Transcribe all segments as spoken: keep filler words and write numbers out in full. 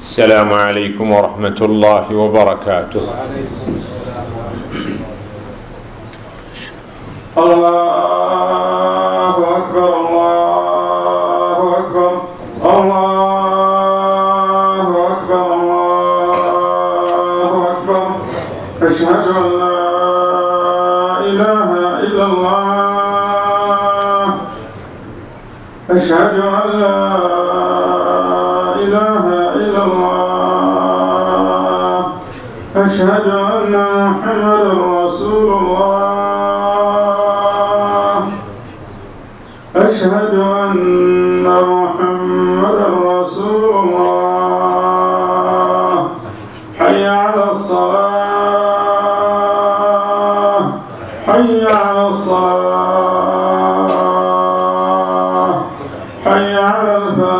السلام عليكم ورحمة الله وبركاته. الله أكبر الله أكبر الله أكبر الله أكبر. أشهد أن لا إله إلا الله. أشهد أن لا إله إلا الله. أشهد أن محمدا رسول الله. أشهد أن محمدا رسول الله. حي على الصلاة حي على الصلاة حي على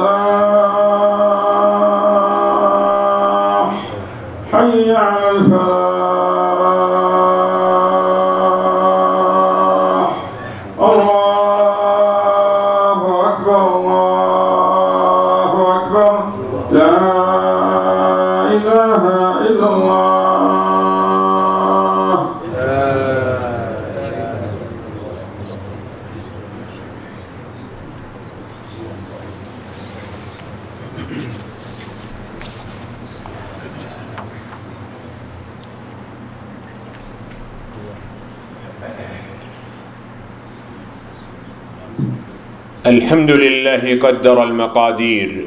الفلاح حي على الفلاح. الله أكبر الله أكبر. لا إله إلا الله. الحمد لله قدر المقادير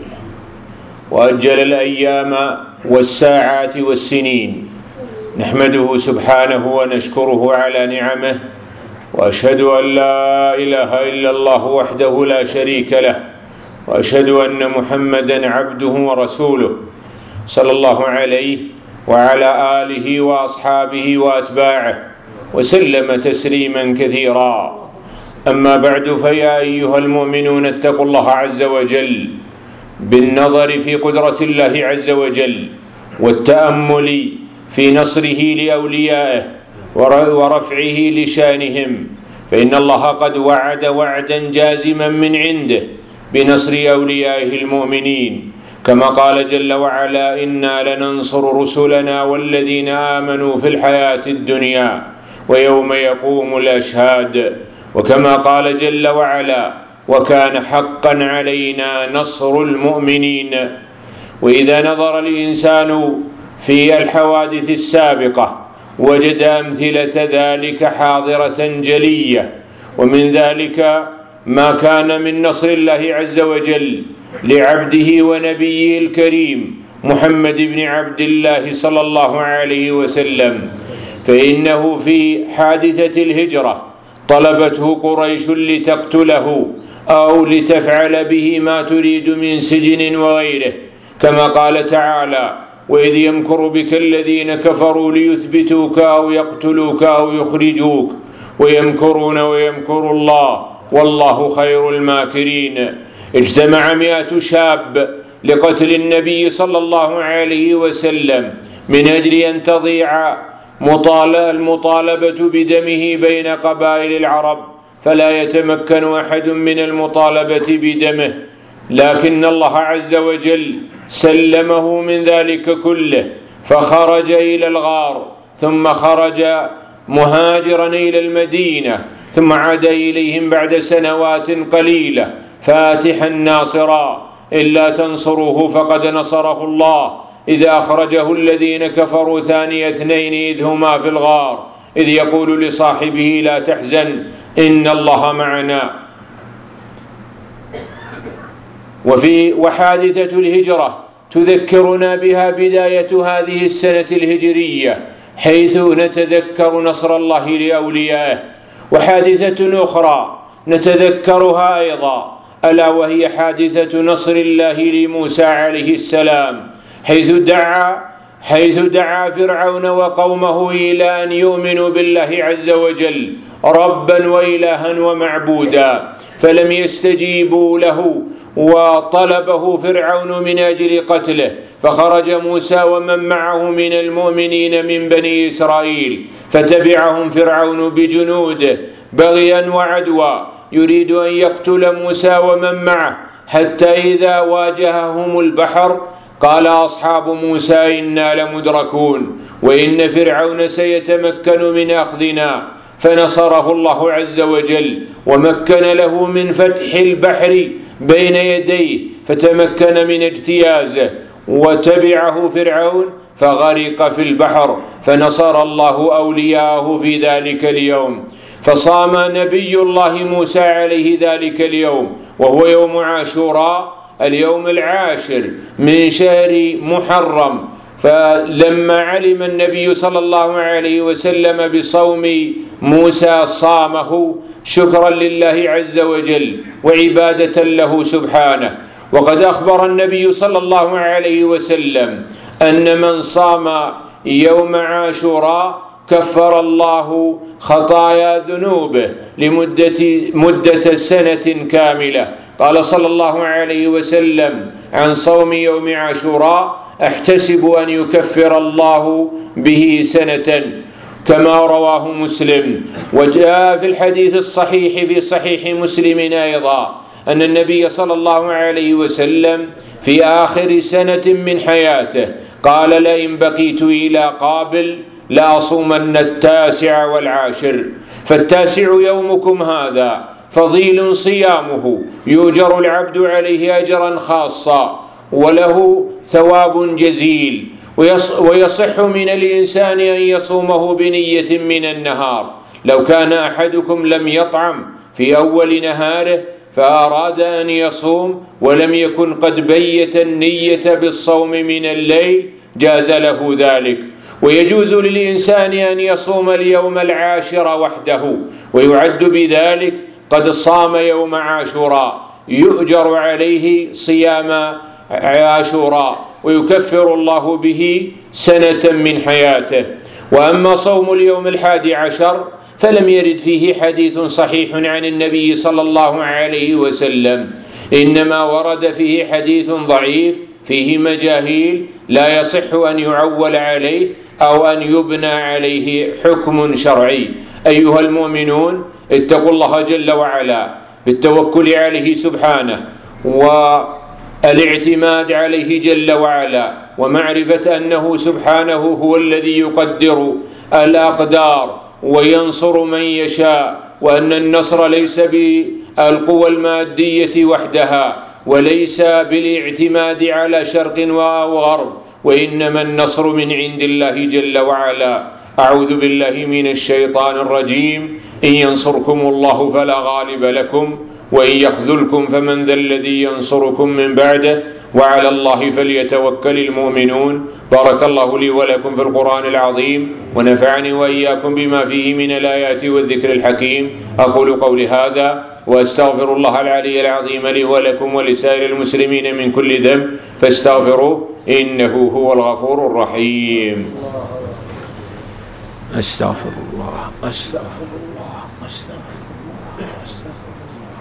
وأجل الأيام والساعات والسنين. نحمده سبحانه ونشكره على نعمه، وأشهد أن لا إله إلا الله وحده لا شريك له، وأشهد أن محمدا عبده ورسوله صلى الله عليه وعلى آله وأصحابه وأتباعه وسلم تسليما كثيرا. أما بعد، فيا أيها المؤمنون اتقوا الله عز وجل بالنظر في قدرة الله عز وجل والتأمل في نصره لأوليائه ورفعه لشانهم، فإن الله قد وعد وعدا جازما من عنده بنصر أوليائه المؤمنين، كما قال جل وعلا: إنا لننصر رسلنا والذين آمنوا في الحياة الدنيا ويوم يقوم الأشهاد. وكما قال جل وعلا: وكان حقا علينا نصر المؤمنين. وإذا نظر الإنسان في الحوادث السابقة وجد أمثلة ذلك حاضرة جلية، ومن ذلك ما كان من نصر الله عز وجل لعبده ونبيه الكريم محمد بن عبد الله صلى الله عليه وسلم، فإنه في حادثة الهجرة طلبته قريش لتقتله أو لتفعل به ما تريد من سجن وغيره، كما قال تعالى: وإذ يمكر بك الذين كفروا ليثبتوك أو يقتلوك أو يخرجوك ويمكرون ويمكر الله والله خير الماكرين. اجتمع مئة شاب لقتل النبي صلى الله عليه وسلم من أجل أن تضيع المطالبة بدمه بين قبائل العرب، فلا يتمكن أحد من المطالبة بدمه، لكن الله عز وجل سلمه من ذلك كله، فخرج إلى الغار، ثم خرج مهاجرا إلى المدينة، ثم عاد إليهم بعد سنوات قليلة فاتحا ناصرا. إلا تنصروه فقد نصره الله إذ أخرجه الذين كفروا ثاني اثنين إذ هما في الغار إذ يقول لصاحبه لا تحزن إن الله معنا. وفي وحادثة الهجرة تذكرنا بها بداية هذه السنة الهجرية، حيث نتذكر نصر الله لأوليائه. وحادثة أخرى نتذكرها أيضا، ألا وهي حادثة نصر الله لموسى عليه السلام، حيث دعا حيث دعا فرعون وقومه إلى أن يؤمنوا بالله عز وجل ربا وإلها ومعبودا، فلم يستجيبوا له وطلبه فرعون من أجل قتله، فخرج موسى ومن معه من المؤمنين من بني إسرائيل، فتبعهم فرعون بجنوده بغيا وعدوى، يريد أن يقتل موسى ومن معه، حتى إذا واجههم البحر قال أصحاب موسى إنا لمدركون وإن فرعون سيتمكن من أخذنا، فنصره الله عز وجل ومكن له من فتح البحر بين يديه فتمكن من اجتيازه، وتبعه فرعون فغرق في البحر، فنصر الله أولياءه في ذلك اليوم. فصام نبي الله موسى عليه ذلك اليوم وهو يوم عاشوراء، اليوم العاشر من شهر محرم. فلما علم النبي صلى الله عليه وسلم بصوم موسى صامه شكرا لله عز وجل وعبادة له سبحانه. وقد أخبر النبي صلى الله عليه وسلم أن من صام يوم عاشوراء كفر الله خطايا ذنوبه لمدة مدة سنة كاملة. قال صلى الله عليه وسلم عن صوم يوم عاشوراء: أحتسب أن يكفر الله به سنة، كما رواه مسلم. وجاء في الحديث الصحيح في صحيح مسلم أيضا أن النبي صلى الله عليه وسلم في آخر سنة من حياته قال: لئن بقيت إلى قابل لأصومن التاسع والعاشر. فالتاسع يومكم هذا فضيل صيامه، يؤجر العبد عليه أجرا خاصا وله ثواب جزيل، ويصح من الإنسان أن يصومه بنية من النهار. لو كان أحدكم لم يطعم في أول نهاره فأراد أن يصوم ولم يكن قد بيت النية بالصوم من الليل جاز له ذلك. ويجوز للإنسان أن يصوم اليوم العاشر وحده ويعد بذلك قد صام يوم عاشوراء، يؤجر عليه صيام عاشوراء ويكفر الله به سنة من حياته. وأما صوم اليوم الحادي عشر فلم يرد فيه حديث صحيح عن النبي صلى الله عليه وسلم، إنما ورد فيه حديث ضعيف فيه مجاهيل لا يصح أن يعول عليه أو أن يبنى عليه حكم شرعي. أيها المؤمنون، اتقوا الله جل وعلا بالتوكل عليه سبحانه والاعتماد عليه جل وعلا، ومعرفة أنه سبحانه هو الذي يقدر الأقدار وينصر من يشاء، وأن النصر ليس بالقوى المادية وحدها وليس بالاعتماد على شرق أو غرب، وإنما النصر من عند الله جل وعلا. أعوذ بالله من الشيطان الرجيم: إن ينصركم الله فلا غالب لكم وإن يخذلكم فمن ذا الذي ينصركم من بعده وعلى الله فليتوكل المؤمنون. بارك الله لي ولكم في القرآن العظيم، ونفعني وإياكم بما فيه من الآيات والذكر الحكيم. أقول قولي هذا وأستغفر الله العلي العظيم لي ولكم ولسائر المسلمين من كل ذنب فاستغفروه إنه هو الغفور الرحيم. أستغفر الله أستغفر الله أستغفر الله أستغفر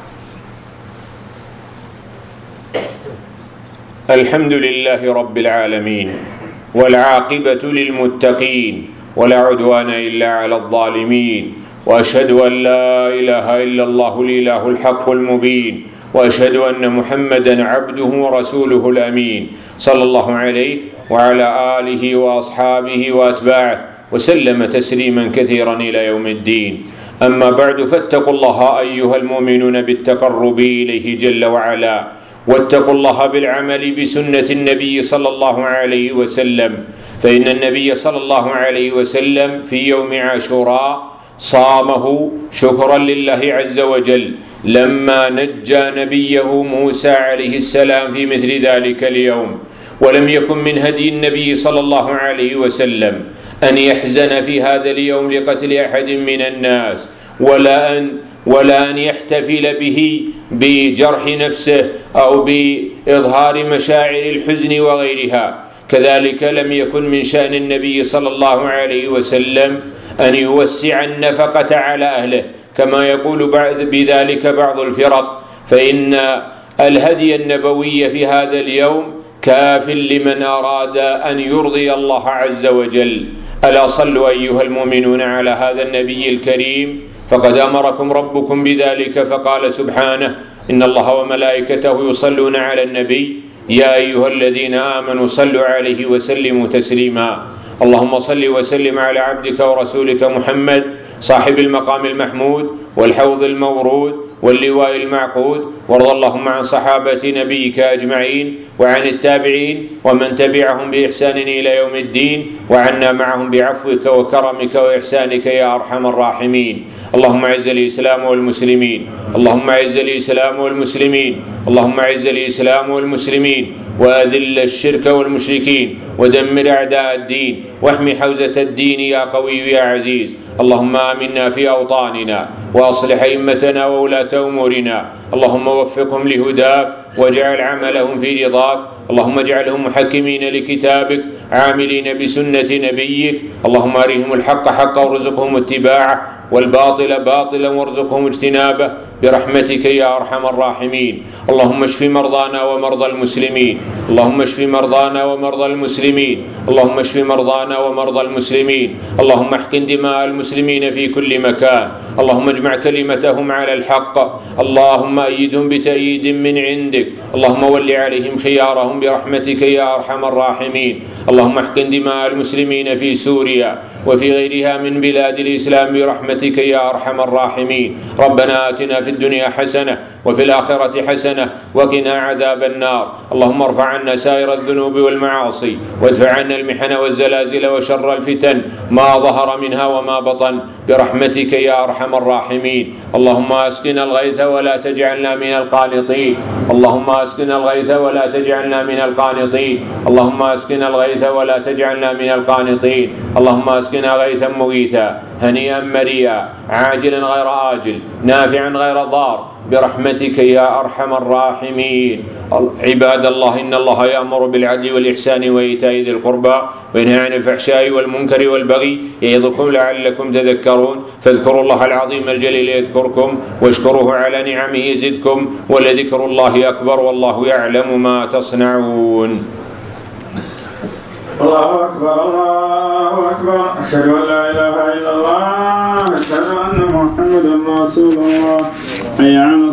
الله. الحمد لله رب العالمين، والعاقبة للمتقين، ولا عدوان إلا على الظالمين، وأشهد أن لا إله إلا الله الإله الحق المبين، وأشهد أن محمدا عبده ورسوله الأمين صلى الله عليه وعلى آله وأصحابه وأتباعه وسلم تسليما كثيرا إلى يوم الدين. أما بعد، فاتقوا الله أيها المؤمنون بالتقرب إليه جل وعلا، واتقوا الله بالعمل بسنة النبي صلى الله عليه وسلم، فإن النبي صلى الله عليه وسلم في يوم عاشوراء صامه شكرا لله عز وجل لما نجى نبيه موسى عليه السلام في مثل ذلك اليوم. ولم يكن من هدي النبي صلى الله عليه وسلم أن يحزن في هذا اليوم لقتل أحد من الناس، ولا أن ولا أن يحتفل به بجرح نفسه أو بإظهار مشاعر الحزن وغيرها. كذلك لم يكن من شأن النبي صلى الله عليه وسلم أن يوسع النفقة على أهله كما يقول بذلك بعض الفرق، فإن الهدي النبوي في هذا اليوم كاف لمن أراد أن يرضي الله عز وجل. ألا صلوا أيها المؤمنون على هذا النبي الكريم، فقد أمركم ربكم بذلك، فقال سبحانه: إن الله وملائكته يصلون على النبي يا أيها الذين آمنوا صلوا عليه وسلموا تسليما. اللهم صل وسلم على عبدك ورسولك محمد صاحب المقام المحمود والحوض المورود واللواء المعقود، وارض اللهم عن صحابة نبيك أجمعين وعن التابعين ومن تبعهم بإحسان إلى يوم الدين، وعنا معهم بعفوك وكرمك وإحسانك يا أرحم الراحمين. اللهم أعز الإسلام والمسلمين، اللهم أعز الإسلام والمسلمين، اللهم أعز الإسلام والمسلمين، وأذل الشرك والمشركين، ودمر أعداء الدين، واحمي حوزة الدين يا قوي يا عزيز. اللهم آمنا في أوطاننا، وأصلح أئمتنا وولاة أمورنا، اللهم وفقهم لهداك واجعل عملهم في رضاك، اللهم اجعلهم محكمين لكتابك عاملين بسنة نبيك، اللهم أرهم الحق حقا وارزقهم اتباعه، والباطل باطلا وارزقهم اجتنابه برحمتك يا أرحم الراحمين. اللهم اشف مرضانا ومرضى المسلمين، اللهم اشف مرضانا ومرضى المسلمين، اللهم اشف مرضانا ومرضى المسلمين، اللهم احقن دماء المسلمين في كل مكان، اللهم اجمع كلمتهم على الحق، اللهم أيدهم بتأييد من عندك، اللهم ول عليهم خيارهم برحمتك يا أرحم الراحمين. اللهم احقن دماء المسلمين في سوريا وفي غيرها من بلاد الإسلام برحمتك يا أرحم الراحمين. ربنا آتنا في الدنيا حسنة وفي الآخرة حسنة وقنا عذاب النار. اللهم ارفع عنا سائر الذنوب والمعاصي، وادفع عنا المحن والزلازل وشر الفتن ما ظهر منها وما بطن برحمتك يا أرحم الراحمين. اللهم أسقنا الغيث ولا تجعلنا من القانطين، اللهم أسقنا الغيث ولا تجعلنا من القانطين، اللهم أسقنا الغيث ولا تجعلنا من القانطين، اللهم أسقنا غيثا مغيثا هنيئا مريئا عاجلا غير آجل نافعا غير ضار برحمتك يا أرحم الراحمين. عباد الله، إن الله يأمر بالعدل والإحسان وإيتاء ذي القربى وينهى عن الفحشاء والمنكر والبغي يعظكم لعلكم تذكرون. فاذكروا الله العظيم الجليل يذكركم، واشكروه على نعمه يزدكم، ولذكر الله أكبر والله يعلم ما تصنعون. الله أكبر الله أكبر، أشهد أن لا إله إلا الله، أشهد أن محمدا رسول الله. حي على